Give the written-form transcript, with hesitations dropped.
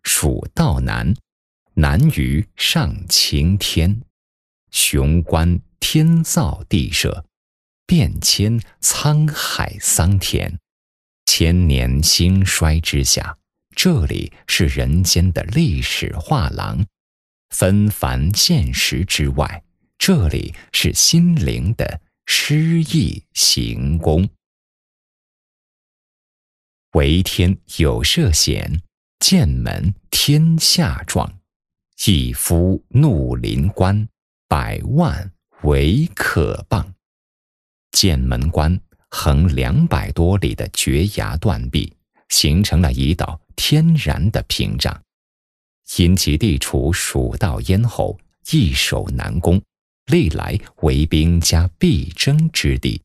蜀道难，难于上青天。雄关天造地设，变迁沧海桑田。千年兴衰之下，这里是人间的历史画廊；纷繁现实之外，这里是心灵的诗意行宫。为天有赦险，剑门天下壮。一夫怒临关，百万为可谤。剑门关横200多里的绝崖断壁，形成了一道天然的屏障。因其地处蜀道咽喉，易守难攻，历来为兵家必争之地。